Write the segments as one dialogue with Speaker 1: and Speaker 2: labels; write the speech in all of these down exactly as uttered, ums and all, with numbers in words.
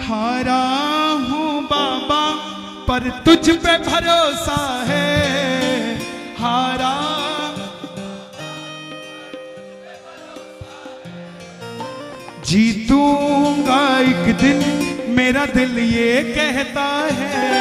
Speaker 1: हारा हूँ बाबा पर तुझ पे भरोसा है, हारा जीतूंगा एक दिन मेरा दिल ये कहता है।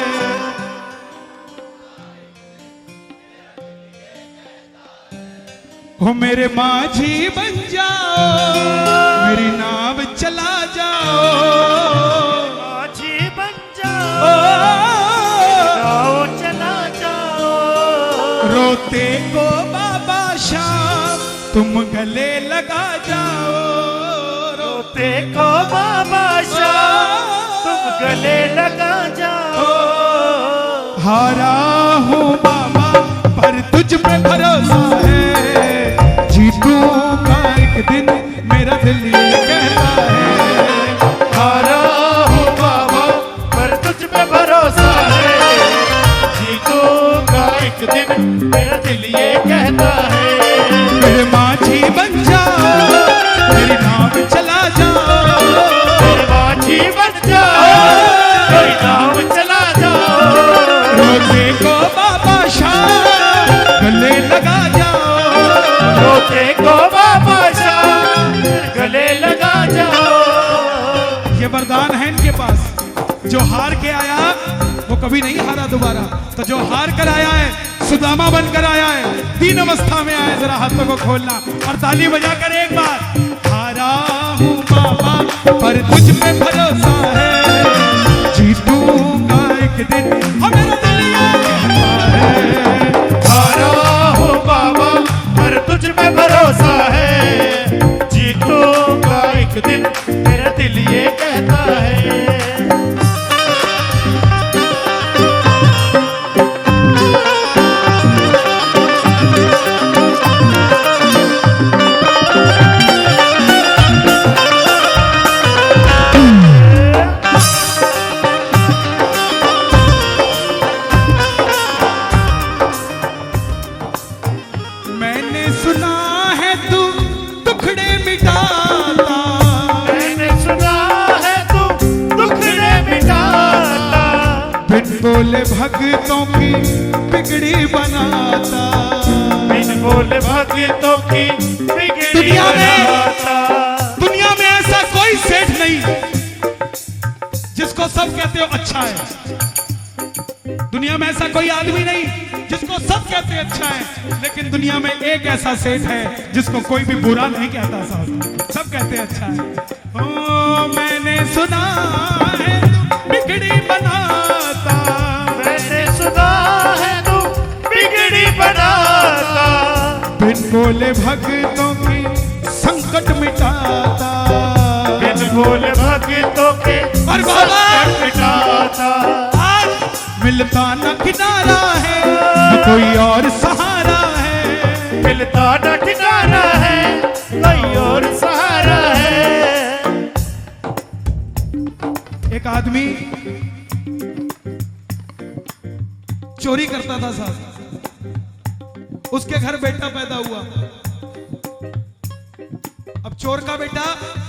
Speaker 1: हो मेरे माझी बन जाओ, मेरी नाव चला जाओ,
Speaker 2: माझी बन जाओ, नाव चला जाओ।
Speaker 1: रोते को बाबा शाम तुम गले लगा जाओ,
Speaker 2: रोते को बाबा शाम तुम गले लगा जाओ।
Speaker 1: हारा हूँ बाबा पर तुझ पे भरोसा है, जीतूंगा एक दिन मेरा दिल ये कहता है।
Speaker 2: हारा हूँ बाबा पर तुझ पे भरोसा है, जीतूंगा एक दिन मेरा दिल ये कहता है।
Speaker 1: मेरे माझी बन जाओ, मेरी नाव चला जाओ,
Speaker 2: मेरे माझी बन जाओ, मेरी नाव चला जाओ।
Speaker 1: रोते को बाबा शाम गले लगा जाओ,
Speaker 2: रोते को बाबा शाम गले लगा जाओ।
Speaker 1: ये वरदान है इनके पास। जो हार के आया वो कभी नहीं हारा दोबारा, तो जो हार कर आया है सुदामा बनकर आया है, तीन अवस्था में आया। जरा हाथों को खोलना और ताली बजा कर एक बार। हारा हूँ बाबा पर तुझ पे भरोसा है, जीतूंगा एक दिन मेरा दिल ये कहता है।
Speaker 2: हारा हूँ बाबा पर तुझ पे भरोसा है, जीतूंगा एक दिन मेरा दिल ये कहता है।
Speaker 1: मैंने सुना है तू दुखड़े मिटाता,
Speaker 2: मैंने सुना है तू दुखड़े मिटाता,
Speaker 1: बिन बोले भक्तों की बिगड़ी बनाता,
Speaker 2: बिन बोले भक्तों की बिगड़ी
Speaker 1: दुनिया में
Speaker 2: बनाता।
Speaker 1: दुनिया में ऐसा कोई सेठ नहीं जिसको सब कहते हो अच्छा है। दुनिया में ऐसा कोई आदमी नहीं जिसको सब कहते अच्छा है, लेकिन दुनिया में एक ऐसा सेठ है जिसको कोई भी बुरा नहीं कहता, साहब सब कहते अच्छा है। ओ मैंने सुना है तू बिगड़ी बनाता,
Speaker 2: मैंने सुना है तू बिगड़ी बनाता,
Speaker 1: बिन बोले भक्तों की संकट मिटाता,
Speaker 2: बिन बोले भक्तों के
Speaker 1: और बाबा
Speaker 2: संकट मिटाता।
Speaker 1: मिलता न किनारा है न कोई और सहारा है,
Speaker 2: मिलता न किनारा है कोई और सहारा है।
Speaker 1: एक आदमी चोरी करता था साहब, उसके घर बेटा पैदा हुआ। अब चोर का बेटा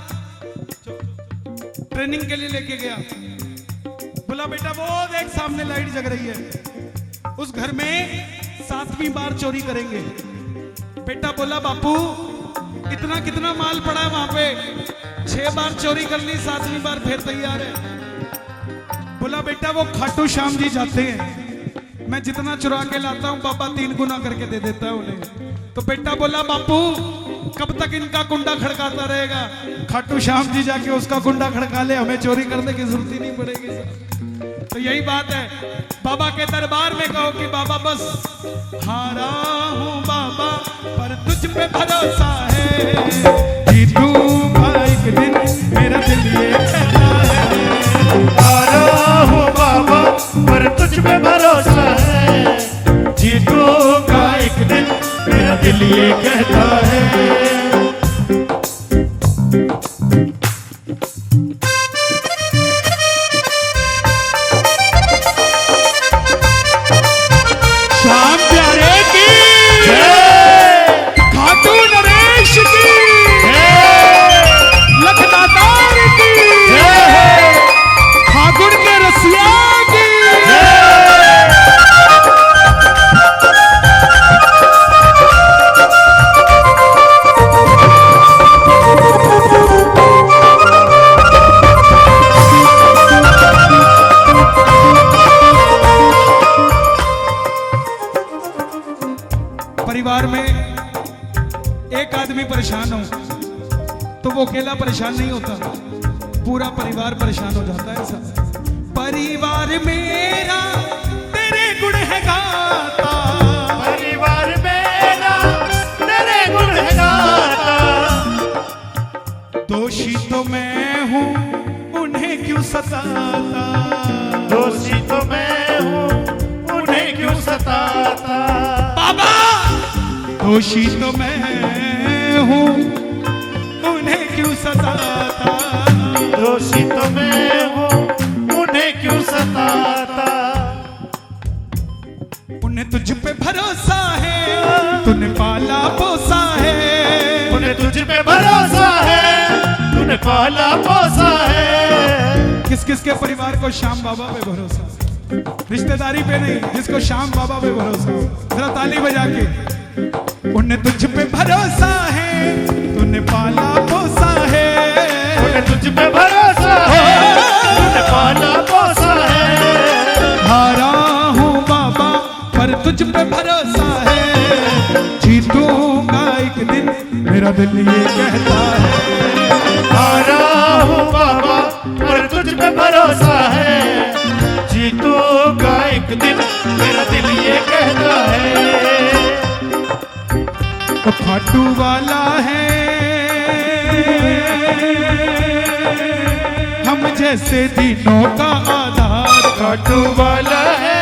Speaker 1: ट्रेनिंग के लिए लेके गया, बोला बेटा वो देख सामने लाइट जग रही है, उस घर में सातवीं बार चोरी करेंगे। बेटा बोला बापू इतना कितना माल पड़ा है वहां पे, छह बार चोरी कर ली, सातवीं बार फिर तैयार है। बोला बेटा वो खाटू श्याम जी जाते हैं, मैं जितना चुरा के लाता हूं बाबा तीन गुना करके दे देता है उन्हें। तो बेटा बोला बापू कब तक इनका कुंडा खड़काता रहेगा, खाटू श्याम जी जाके उसका कुंडा खड़का ले, हमें चोरी करने की जरूरत ही नहीं पड़ेगी। तो यही बात है, बाबा के दरबार में कहो कि बाबा बस हारा हूँ बाबा पर तुझ पे भरोसा है, जीतूंगा एक दिन मेरा दिल ये कहता है।
Speaker 2: हारा हूँ बाबा पर तुझ पे भरोसा है, जीतूंगा एक दिन मेरा दिल ये कहता है।
Speaker 1: श्याम प्यारे की खाटू नरेश की लखदातार की आदमी परेशान हो तो वो अकेला परेशान नहीं होता, पूरा परिवार परेशान हो जाता है। ऐसा परिवार मेरा तेरे गुण है गाता,
Speaker 2: परिवार मेरा तेरे गुण है गाता।
Speaker 1: दोषी तो मैं हूँ उन्हें क्यों सताता,
Speaker 2: दोषी तो मैं हूँ उन्हें क्यों सताता।
Speaker 1: बाबा दोषी तो मैं हूँ उन्हें क्यों सताता,
Speaker 2: दोषी तो मैं हूँ उन्हें क्यों सताता।
Speaker 1: उन्हें तुझ पे भरोसा है, तूने पाला पोसा है,
Speaker 2: उन्हें तुझ पे भरोसा है, तूने पाला पोसा है।
Speaker 1: किस किस के परिवार को श्याम बाबा पे भरोसा, रिश्तेदारी पे नहीं, जिसको श्याम बाबा पे भरोसा हो जरा ताली बजा के। उन्हें तुझ पे भरोसा है, तूने पाला पोसा है,
Speaker 2: उन्हें तुझ पे भरोसा है, तूने पाला पोसा है।
Speaker 1: हारा हूँ बाबा पर तुझ पे भरोसा है, जीतूंगा एक दिन मेरा दिल ये कहता है।
Speaker 2: हारा हूँ बाबा पर तुझ पे भरोसा है, जीतूंगा एक दिन मेरा दिल ये कहता है।
Speaker 1: तो खाटू वाला है हम जैसे दिनों का आधार,
Speaker 2: खाटू वाला है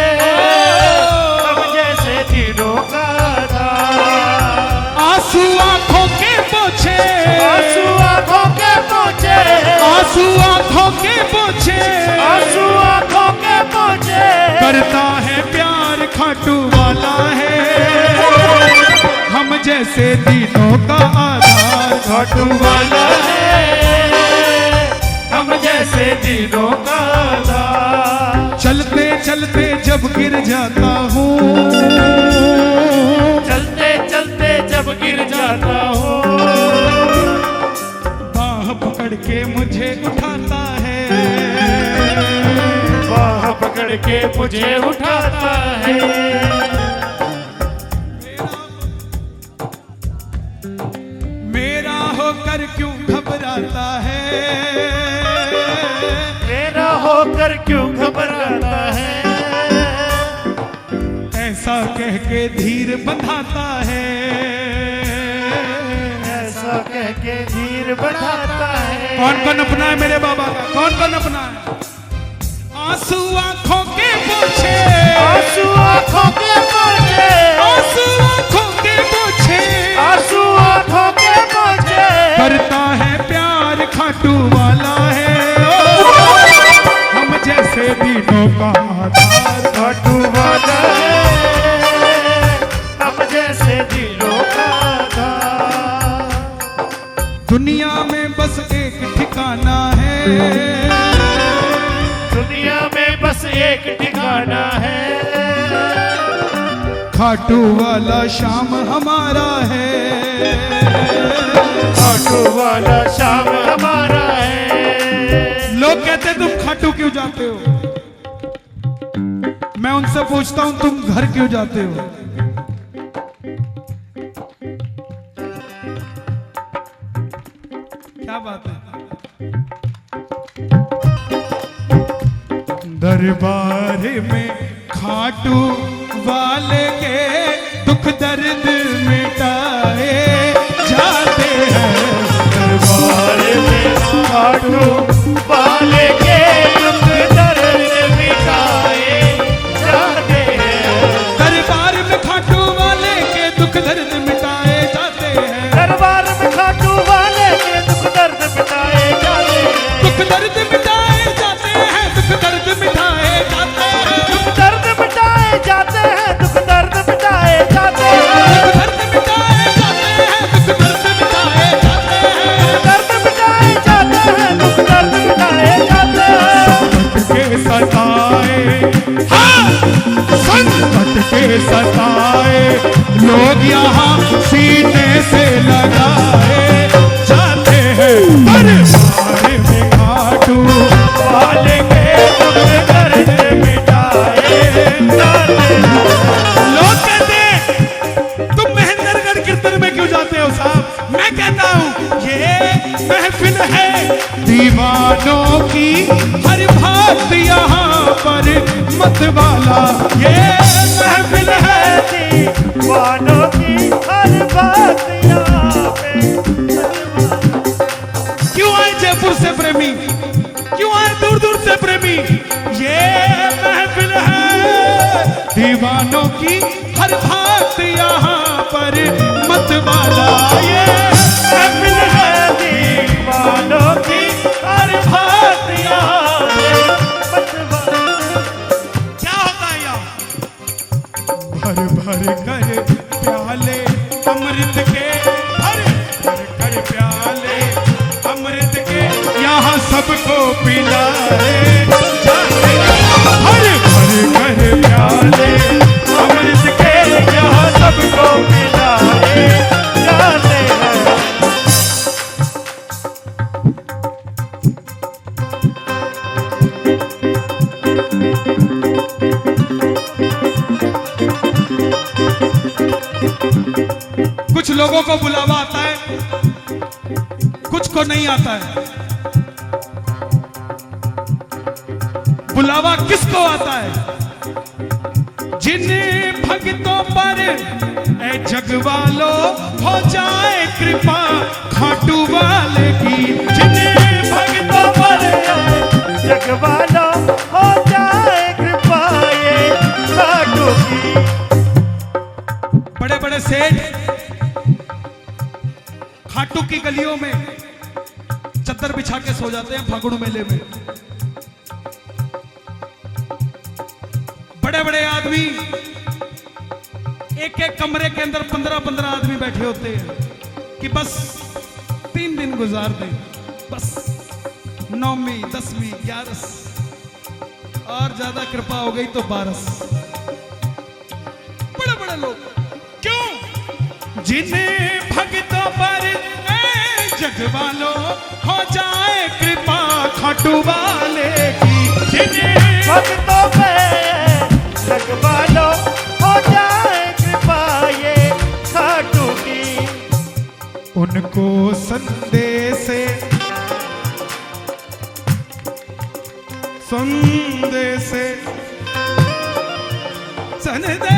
Speaker 2: हम जैसे दिनों का आधार।
Speaker 1: आंसू आंखों के पोछे,
Speaker 2: आंसू आंखों के पोछे,
Speaker 1: आंसू आंखों के पोछे,
Speaker 2: आंसू आंखों के पोछे।
Speaker 1: करता है प्यार खाटू वाला है हम जैसे दिनों का आधार,
Speaker 2: खाटू वाला है हम जैसे दिनों का आधार।
Speaker 1: चलते चलते जब गिर जाता हूँ,
Speaker 2: चलते चलते जब गिर जाता हूँ,
Speaker 1: बाह पकड़ के मुझे उठाता है,
Speaker 2: बाह पकड़ के मुझे उठाता है।
Speaker 1: मेरा होकर क्यों घबराता है,
Speaker 2: मेरा होकर क्यों घबराता है।
Speaker 1: ऐसा कह के धीर बंधाता है,
Speaker 2: ऐसा कह के धीर बढ़ाता है।
Speaker 1: कौन कौन अपना है मेरे बाबा का, कौन कौन अपना है। आंसू आंखों के पोछे,
Speaker 2: आंसू आंखों के पोछे,
Speaker 1: आंसू आंखों के पोछे,
Speaker 2: आंसू आंखों के पोछे।
Speaker 1: करता है प्यार खाटू वाला है हम जैसे दिनों का आधार,
Speaker 2: खाटू वाला है हम जैसे दिलों का आधार।
Speaker 1: दुनिया में बस एक ठिकाना है,
Speaker 2: दुनिया में बस एक ठिकाना है।
Speaker 1: खाटू वाला श्याम हमारा है,
Speaker 2: खाटू वाला श्याम हमारा है।
Speaker 1: लोग कहते तुम खाटू क्यों जाते हो, मैं उनसे पूछता हूं तुम घर क्यों जाते हो। क्या बात है। दरबार में खाटू वाले के दुख दर्द मिटाए जाते हैं,
Speaker 2: दरबार में खाटू वाले के दुख दर्द मिटाए जाते हैं।
Speaker 1: दरबार में खाटू वाले के दुख दर्द मिटाए जाते हैं,
Speaker 2: दरबार में खाटू वाले के दुख दर्द मिटाए जाते हैं।
Speaker 1: दुख दर्द मिटाए जाते हैं, दुख दर्द मिटाए जाते हैं,
Speaker 2: दुख दर्द मिटाए जाते हैं, दुख दर्द मिटाए जाते हैं।
Speaker 1: दुख दर्द मिटाए जाते हैं, दुख दर्द मिटाए जाते हैं,
Speaker 2: दर्द मिटाए जाते हैं, दुख दर्द मिटाए जाते हैं।
Speaker 1: के सताए, हाँ संकट के सताए लोग यहाँ सीने से लगाए जाते हैं, दरबार में खाटू
Speaker 2: वाले के दुख दर्द मिटाए जाते हैं।
Speaker 1: लोग कहते हैं तुम महेंद्रगढ़ कीर्तन में क्यों जाते हो साहब, दीवानों की हर बात यहाँ पर मत वाला, ये महफिल है
Speaker 2: दीवानों की हर बात यहाँ पे।
Speaker 1: क्यों आए जयपुर से प्रेमी, क्यों आए दूर दूर से प्रेमी, ये महफिल है दीवानों की हर बात यहाँ पर मत वाला, ये महफिल है
Speaker 2: दीवानों की हर बात यहाँ पे मत वाला।
Speaker 1: क्या होता है यहाँ? भर भर कर प्याले अमृत के, भर भर कर प्याले अमृत के यहाँ सबको पिलाए जाते, भर भर कर प्याले अमृत के यहाँ सबको
Speaker 2: पिलाए जाते हैं।
Speaker 1: कुछ लोगों को बुलावा आता है, कुछ को नहीं आता है। बुलावा किसको आता है? जिन भक्तों पर ए जग वालों हो जाए कृपा खाटू वाले की, जिन भक्तों पर
Speaker 2: जग वालों हो जाए कृपा ये खाटू की।
Speaker 1: बड़े बड़े सेठ खाटू की गलियों में चद्दर बिछा के सो जाते हैं फागुन मेले में। बड़े बड़े आदमी एक एक कमरे के अंदर पंद्रह पंद्रह आदमी बैठे होते हैं कि बस तीन दिन गुजार दें, बस नौवीं दसवीं ग्यारस और ज्यादा कृपा हो गई तो बारस। बड़े बड़े लोग क्यों? जिन्हें भक्तों पर ए जग वालों हो जाए कृपा खाटू वाले की, जिन्हें
Speaker 2: भक्तों पे जग वालों हो जाए कृपा ये खाटू की।
Speaker 1: उनको संदेश संदेश संदेश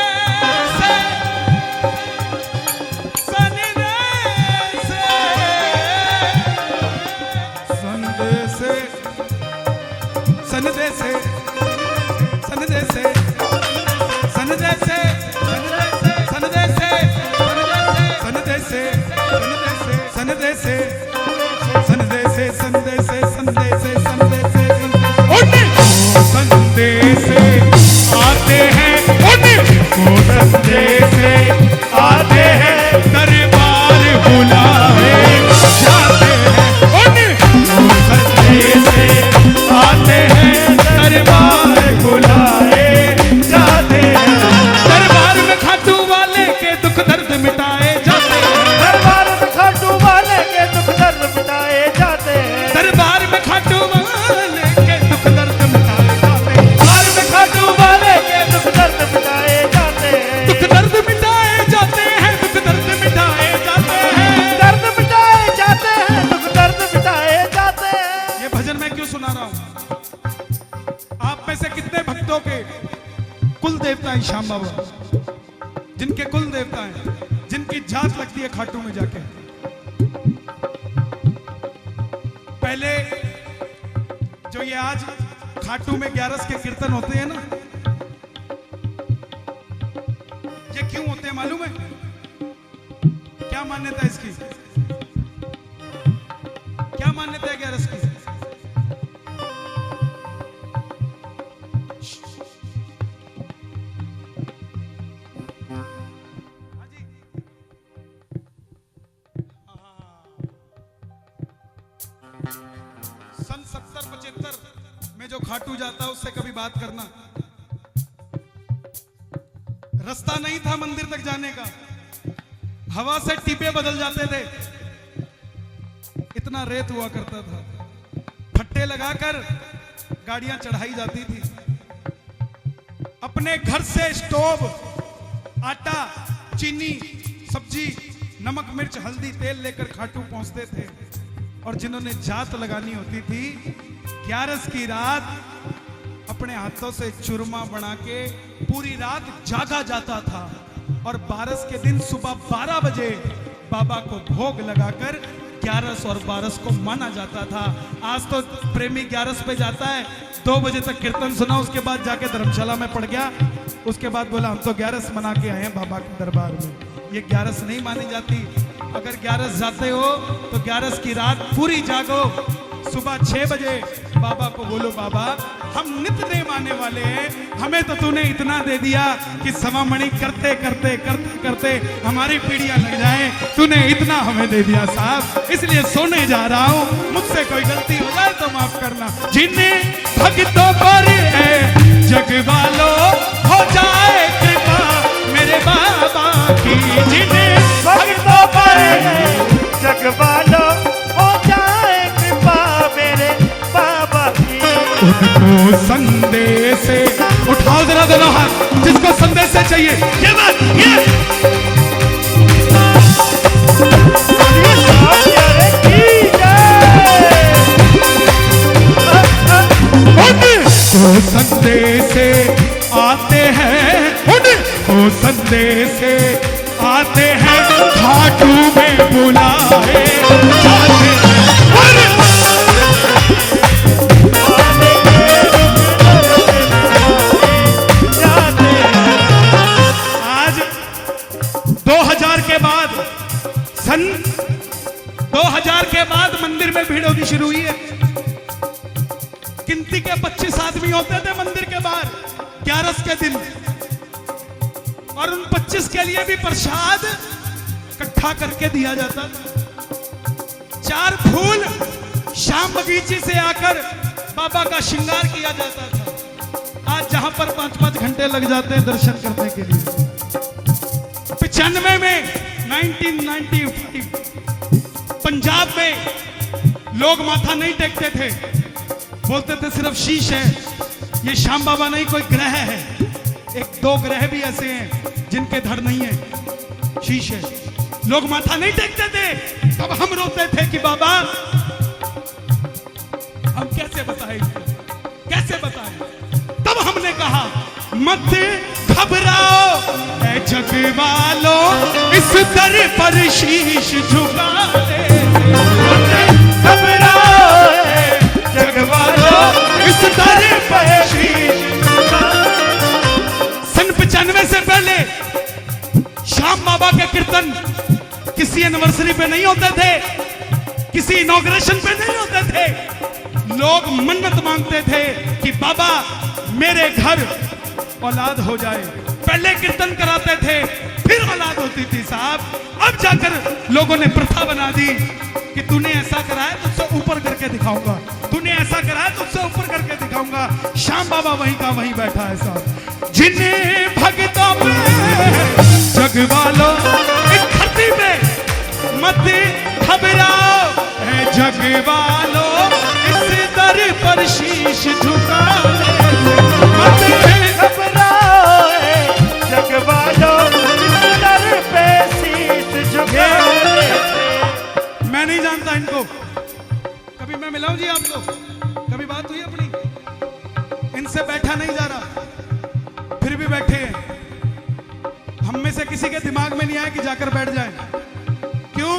Speaker 1: संदेश संदेश संदेश संदेश संदेश संदेश संदेश संदेश संदेश संदेश आते हैं, उनको संदेश आते हैं, दरबार बुलाए जाते हैं, उनको संदेश आते हैं, दरबार बुलाए जाते हैं। दरबार में खाटू वाले के दुख दर्द मिटाए जाते हैं,
Speaker 2: दरबार में खाटू वाले के दुख दर्द मिटाए जाते हैं।
Speaker 1: दरबार में खाटू वाले के दुख दर्द मिटाए जाते हैं,
Speaker 2: दरबार में खाटू वाले के दुख दर्द मिटाए जाते हैं।
Speaker 1: दुख दर्द मिटाए जाते हैं, दुख दर्द मिटाए जाते हैं,
Speaker 2: दर्द मिटाए जाते हैं, दुख दर्द मिटाए जाते हैं।
Speaker 1: ये भजन मैं क्यों सुना रहा हूं? आप में से कितने भक्तों के कुल देवता है श्याम बाबा, जिनके कुल देवता हैं, जिनकी जात लगती है खाटू में जाके? पहले जो ये आज खाटू में ग्यारस के कीर्तन होते हैं ना, ये क्यों होते हैं मालूम है? क्या मान्यता है इसकी? क्या मान्यता है ग्यारस की? सन सत्तर पचहत्तर में जो खाटू जाता है उससे कभी बात करना। रास्ता नहीं था मंदिर तक जाने का, हवा से टिपे बदल जाते थे, इतना रेत हुआ करता था। फट्टे लगाकर गाड़ियां चढ़ाई जाती थी। अपने घर से स्टोव, आटा, चीनी, सब्जी, नमक मिर्च हल्दी तेल लेकर खाटू पहुंचते थे। और जिन्होंने जात लगानी होती थी, ग्यारस की रात अपने हाथों से चूरमा बना के पूरी रात जागा जाता था और बारस के दिन सुबह बारह बजे बाबा को भोग लगाकर ग्यारस और बारस को माना जाता था। आज तो प्रेमी ग्यारस पे जाता है, दो बजे तक कीर्तन सुना, उसके बाद जाके धर्मशाला में पड़ गया, उसके बाद बोला हम तो ग्यारस मना के आए हैं बाबा के दरबार में। ये ग्यारस नहीं मानी जाती। अगर ग्यारस जाते हो तो ग्यारस की रात पूरी जागो, सुबह छह बजे बाबा को बोलो बाबा हम नित्य नेम आने वाले हैं, हमें तो तूने इतना दे दिया कि सवामणि करते करते करते करते हमारी पीढ़ियां लग जाएं, तूने इतना हमें दे दिया साहब, इसलिए सोने जा रहा हूं, मुझसे कोई गलती हो जाए तो माफ करना। जिन्हें भक्तों पर है जग वालों हो जाए कृपा मेरे बाबा की, जिन्हें
Speaker 2: भक्तों पर है जग वालों हो जाए कृपा मेरे बाबा की।
Speaker 1: उनको संदेश से उठाओ जरा दोनों हाथ, जिसको संदेश से चाहिए ये बात ये उनको संदेश से आते हैं, उनको संदेश से आते हैं, घाटू में बुलाए जाते हैं। दो हज़ार के बाद सन दो हज़ार के बाद मंदिर में भीड़ होनी शुरू हुई है। गिनती के पच्चीस आदमी होते थे मंदिर के बाहर ग्यारस के दिन, और उन पच्चीस के लिए भी प्रसाद इकट्ठा करके दिया जाता था। चार फूल शाम बगीचे से आकर बाबा का श्रृंगार किया जाता था। आज जहां पर पांच पांच घंटे लग जाते हैं दर्शन करने के लिए। पिचानवे में नाइनटीन नाइंटी फाइव पंजाब में लोग माथा नहीं टेकते थे, बोलते थे सिर्फ शीश है, ये श्याम बाबा नहीं कोई ग्रह है। एक दो ग्रह भी ऐसे हैं जिनके धड़ नहीं है, शीश है। लोग माथा नहीं टेकते थे, तब हम रोते थे कि बाबा हम कैसे बताएं कैसे बताएं। तब हमने कहा मत घबराओ ऐ जग वालों, इस दर पर शीश झुका ले। मत घबराओ ऐ जग वालों, इस दर पर शीश झुका ले। सन पचानवे से पहले श्याम बाबा के कीर्तन किसी एनिवर्सरी पे नहीं होते थे, किसी इनॉग्रेशन पे नहीं होते थे। लोग मन्नत मांगते थे कि बाबा मेरे घर औलाद हो जाए। पहले कीर्तन कराते थे, फिर औलाद होती थी साहब। अब जाकर लोगों ने प्रथा बना दी कि तूने ऐसा कराया तुझसे ऊपर करके दिखाऊंगा, तूने ऐसा कराया तुझसे ऊपर करके दिखाऊंगा। श्याम बाबा वहीं का वहीं बैठा है साहब। जिन्हें भक्तों में जग वालों, इस धरती पे मत घबराओ है जग वालों, इस दर पर शीश झुका ले। मत
Speaker 2: घबराओ है जग वालों, इस दर पे शीश झुका ले।
Speaker 1: मैं नहीं जानता इनको, कभी मैं मिला हूं जी आपको, कभी बात हुई अपनी, इनसे बैठा नहीं जा रहा, फिर भी बैठे हैं। हम में से किसी के दिमाग में नहीं आया कि जाकर बैठ जाए। क्यों?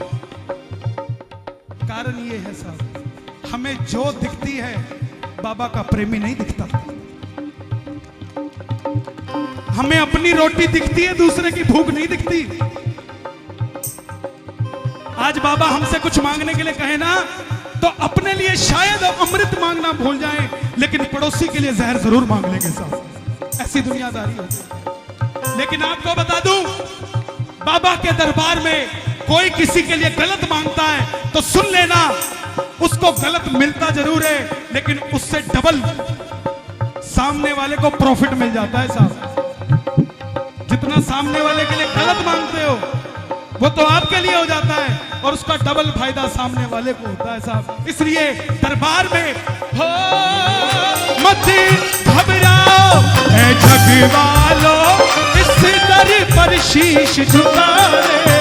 Speaker 1: कारण ये है साहब, हमें जो दिखती है बाबा का प्रेमी नहीं दिखता। हमें अपनी रोटी दिखती है, दूसरे की भूख नहीं दिखती। आज बाबा हमसे कुछ मांगने के लिए कहे ना, तो अपने लिए शायद अमृत मांगना भूल जाएं, लेकिन पड़ोसी के लिए जहर जरूर मांग लेंगे साहब। ऐसी दुनियादारी होती है। लेकिन आपको बता दूं, बाबा के दरबार में कोई किसी के लिए गलत मांगता है तो सुन लेना, उसको गलत मिलता जरूर है, लेकिन उससे डबल सामने वाले को प्रॉफिट मिल जाता है साहब। जितना सामने वाले के लिए गलत मांगते हो वो तो आपके लिए हो जाता है, और उसका डबल फायदा सामने वाले को होता है साहब। इसलिए दरबार में हो मत घबराओ ऐ जग वालों, इस दर पर शीश झुका ले।